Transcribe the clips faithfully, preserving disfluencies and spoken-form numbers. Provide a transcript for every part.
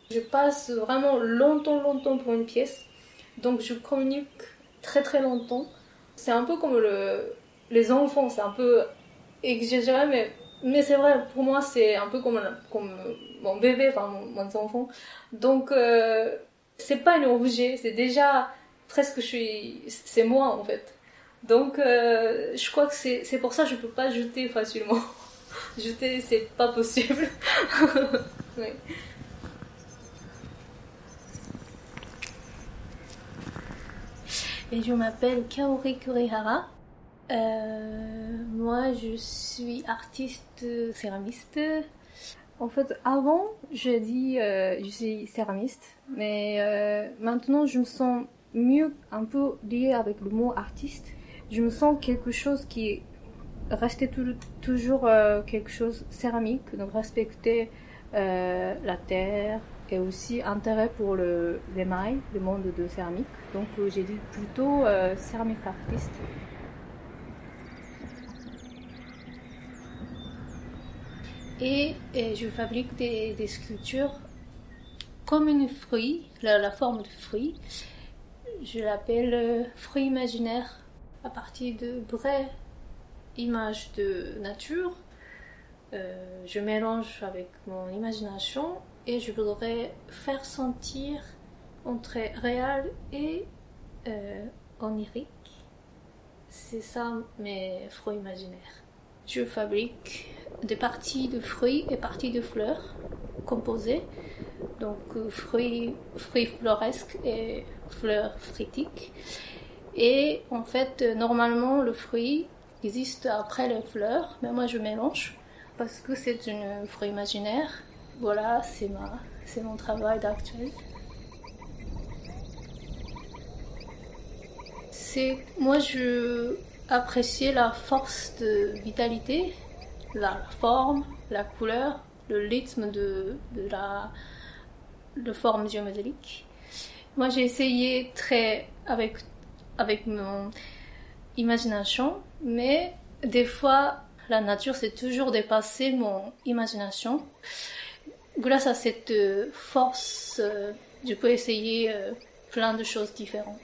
Je passe vraiment longtemps, longtemps pour une pièce. Donc je communique très très longtemps. C'est un peu comme le, les enfants, c'est un peu exagéré, mais, mais c'est vrai, pour moi c'est un peu comme, comme mon bébé, enfin mon, mon enfant. Donc euh, c'est pas un objet, c'est déjà presque je suis, c'est moi en fait. Donc euh, je crois que c'est, c'est pour ça que je peux pas jeter facilement. Jeter c'est pas possible. Oui. Et je m'appelle Kaori Kurihara. Euh, moi, je suis artiste céramiste. En fait, avant, j'ai dit euh, je suis céramiste, mais euh, maintenant, je me sens mieux un peu liée avec le mot artiste. Je me sens quelque chose qui restait tout, toujours euh, quelque chose céramique, donc respecter euh, la terre et aussi intérêt pour le, l'émail, le monde de céramique. Donc euh, j'ai dit plutôt euh, céramique artiste. Et, et je fabrique des, des sculptures comme un fruit, la, la forme de fruit. Je l'appelle euh, fruit imaginaire à partir de vraies images de nature. Euh, je mélange avec mon imagination et je voudrais faire sentir entre réel et euh, onirique. C'est ça mes fruits imaginaires. Je fabrique des parties de fruits et parties de fleurs composées, donc euh, fruits, fruits fleuresques et fleurs fritiques. Et en fait, euh, normalement, le fruit existe après les fleurs, mais moi je mélange parce que c'est une fruit imaginaire. Voilà, c'est ma, c'est mon travail d'actuel. C'est, moi je appréciais la force de vitalité, la forme, la couleur, le rythme de, de la de forme géométrique. Moi j'ai essayé très avec avec mon imagination, mais des fois la nature c'est toujours dépassé mon imagination. Grâce à cette force, je peux essayer plein de choses différentes.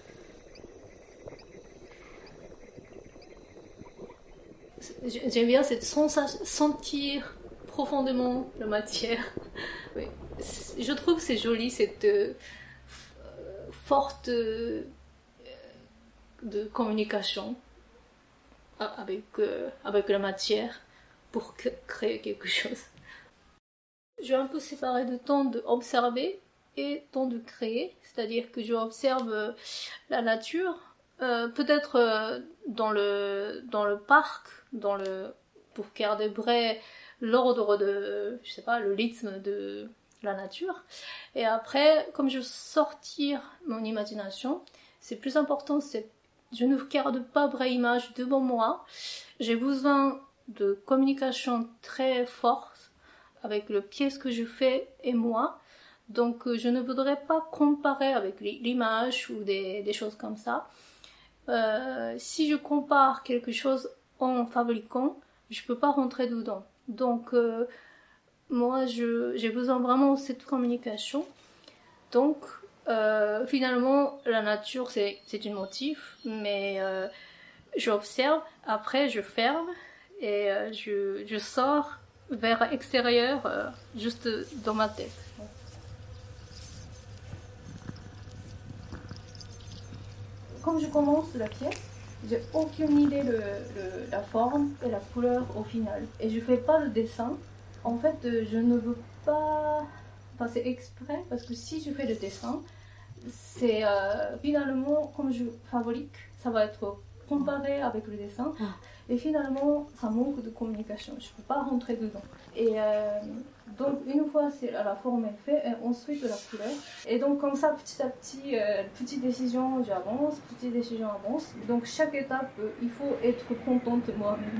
J'aime bien cette sensation, sentir profondément la matière. Oui. Je trouve que c'est joli cette euh, forte euh, de communication avec, euh, avec la matière pour créer quelque chose. Je vais un peu séparer le temps d'observer et temps de créer, c'est-à-dire que j'observe la nature, euh, peut-être euh, dans le dans le parc, dans le pour garder vrai l'ordre de, je sais pas, le rythme de la nature. Et après, comme je sortir mon imagination, c'est plus important, c'est je ne garde pas vraie image devant moi. J'ai besoin de communication très forte avec le pièce que je fais et moi. Donc je ne voudrais pas comparer avec l'image ou des, des choses comme ça. Euh, si je compare quelque chose en fabriquant, je peux pas rentrer dedans. Donc euh, moi je, j'ai besoin vraiment de cette communication. Donc euh, finalement la nature c'est, c'est une motif, mais euh, j'observe, après je ferme et euh, je, je sors vers l'extérieur, euh, juste dans ma tête. Quand je commence la pièce, j'ai aucune idée de, de la forme et la couleur au final. Et je fais pas le dessin. En fait, je ne veux pas... Enfin, c'est exprès, parce que si je fais le dessin, c'est euh, finalement, comme je fabrique, ça va être comparé avec le dessin. Et finalement, ça manque de communication. Je ne peux pas rentrer dedans. Et euh, donc, une fois c'est, la forme est faite, et ensuite la couleur. Et donc, comme ça, petit à petit, euh, petite décision, j'avance, petite décision, avance. Donc, chaque étape, euh, il faut être contente de moi-même.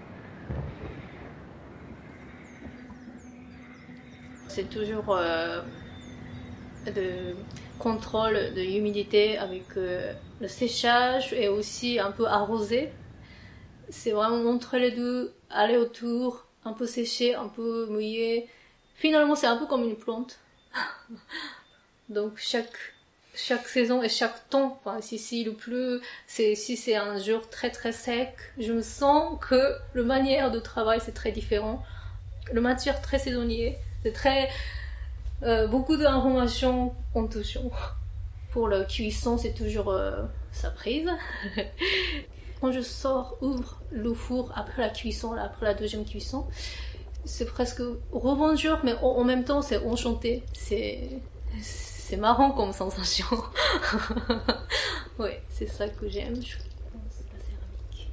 C'est toujours euh, le contrôle de l'humidité avec euh, le séchage et aussi un peu arrosé. C'est vraiment entre les deux, aller autour, un peu séché, un peu mouillé. Finalement, c'est un peu comme une plante. Donc chaque chaque saison et chaque temps, enfin si si le pleut, c'est si c'est un jour très très sec, je me sens que la manière de travail c'est très différent. Le matière très saisonnier, c'est très euh, beaucoup d'informations en touchant. Pour la cuisson, c'est toujours euh, surprise. Quand je sors, ouvre le four après la cuisson, là, après la deuxième cuisson, c'est presque rebonjour, mais en, en même temps, c'est enchanté. C'est, c'est marrant comme sensation. Ouais, c'est ça que j'aime, je pense, la céramique.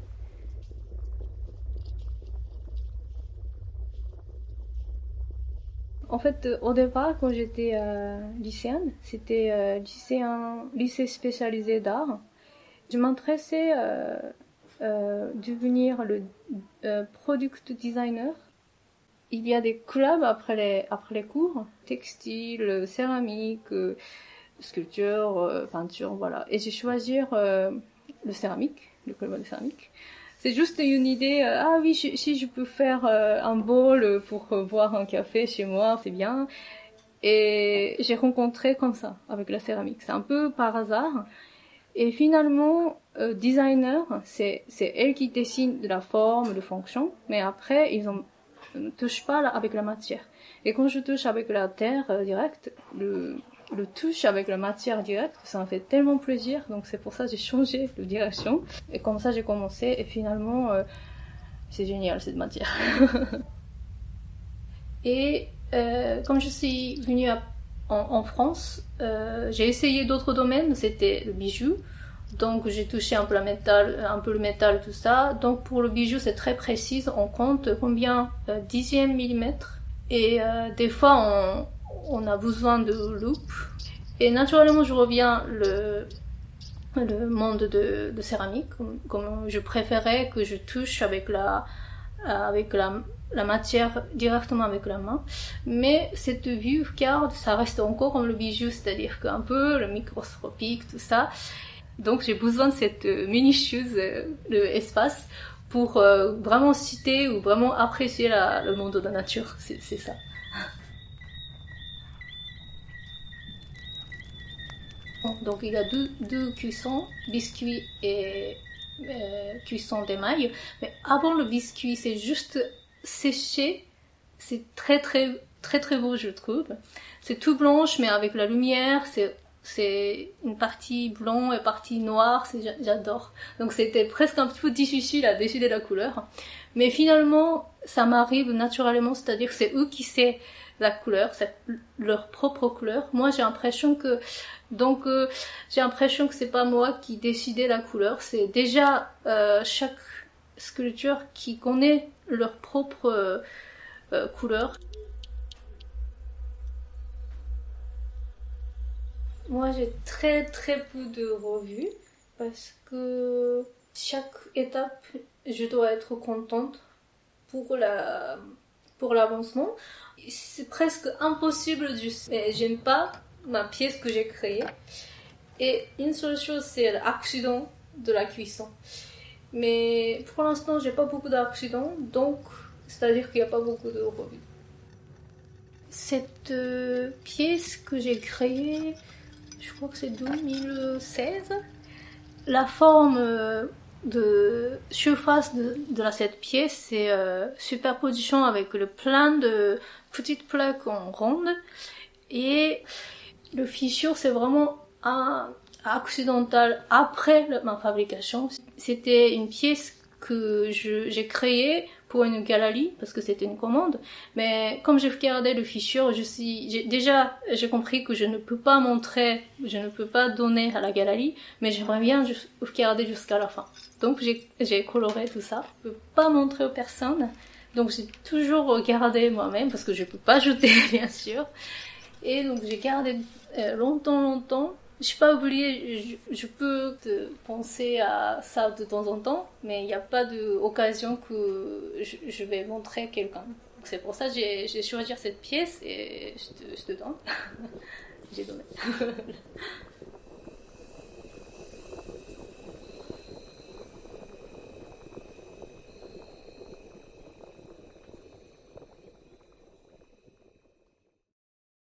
En fait, euh, au départ, quand j'étais euh, lycéenne, c'était euh, lycée, un lycée spécialisé d'art. Je m'intéressais à euh, euh, devenir le euh, product designer. Il y a des clubs après les, après les cours, textile, céramique, euh, sculpture, euh, peinture, voilà. Et j'ai choisi euh, le céramique, le club de céramique. C'est juste une idée, euh, ah oui, si, si je peux faire euh, un bol pour euh, boire un café chez moi, c'est bien. Et j'ai rencontré comme ça, avec la céramique. C'est un peu par hasard. Et finalement, euh, designer, c'est, c'est elle qui dessine la forme, la fonction, mais après, ils ont, ne touchent pas avec la matière. Et quand je touche avec la terre euh, directe, le, le touche avec la matière directe, ça me fait tellement plaisir, donc c'est pour ça que j'ai changé de direction. Et comme ça, j'ai commencé, et finalement, euh, c'est génial cette matière. Et euh, comme je suis venue à En, en France, euh, j'ai essayé d'autres domaines, c'était le bijou. Donc j'ai touché un peu, la métal, un peu le métal, tout ça. Donc pour le bijou, c'est très précis. On compte combien euh, dixième millimètre. Et euh, des fois, on, on a besoin de loupe. Et naturellement, je reviens le, le monde de, de céramique, comme, comme je préférais que je touche avec la, avec la la matière directement avec la main, mais cette vue garde, ça reste encore comme le bijou, c'est-à-dire qu'un peu le microscopique, tout ça. Donc j'ai besoin de cette minutieuse euh, espace pour euh, vraiment citer ou vraiment apprécier la, le monde de la nature, c'est, c'est ça. Donc il y a deux, deux cuissons, biscuit et euh, cuisson d'émail, mais avant le biscuit, c'est juste séché, c'est très très très très beau je trouve. C'est tout blanche mais avec la lumière, c'est c'est une partie blanc et partie noire, c'est j'adore. Donc c'était presque un petit peu difficile à décider la couleur, mais finalement ça m'arrive naturellement, c'est-à-dire que c'est eux qui savent la couleur, c'est leur propre couleur. Moi j'ai l'impression que donc euh, j'ai l'impression que c'est pas moi qui décidais la couleur, c'est déjà euh, chaque sculpture qui connaît leur propre euh, euh, couleur. Moi j'ai très très peu de revues parce que chaque étape je dois être contente pour la pour l'avancement. C'est presque impossible, mais j'aime pas ma pièce que j'ai créée. Et une seule chose, c'est l'accident de la cuisson. Mais pour l'instant, j'ai pas beaucoup d'accidents, donc c'est-à-dire qu'il n'y a pas beaucoup de revues. Cette euh, pièce que j'ai créée, je crois que c'est deux mille seize. La forme euh, de surface de, de la, cette pièce, c'est euh, superposition avec le plein de petites plaques en ronde. Et le fissure, c'est vraiment un accidental après ma fabrication. C'était une pièce que je, j'ai créée pour une galerie parce que c'était une commande, mais comme j'ai regardé le fissure, je suis j'ai, déjà j'ai compris que je ne peux pas montrer, je ne peux pas donner à la galerie, mais j'aimerais bien juste regarder jusqu'à la fin. Donc j'ai j'ai coloré tout ça. Je peux pas montrer aux personnes, donc j'ai toujours regardé moi-même parce que je peux pas jeter bien sûr. Et donc j'ai gardé euh, longtemps longtemps. Je suis pas oublié, je, je peux te penser à ça de temps en temps, mais il n'y a pas d'occasion que je, je vais montrer quelqu'un. Donc c'est pour ça que j'ai, j'ai choisi cette pièce et je te, je te donne. J'ai donné.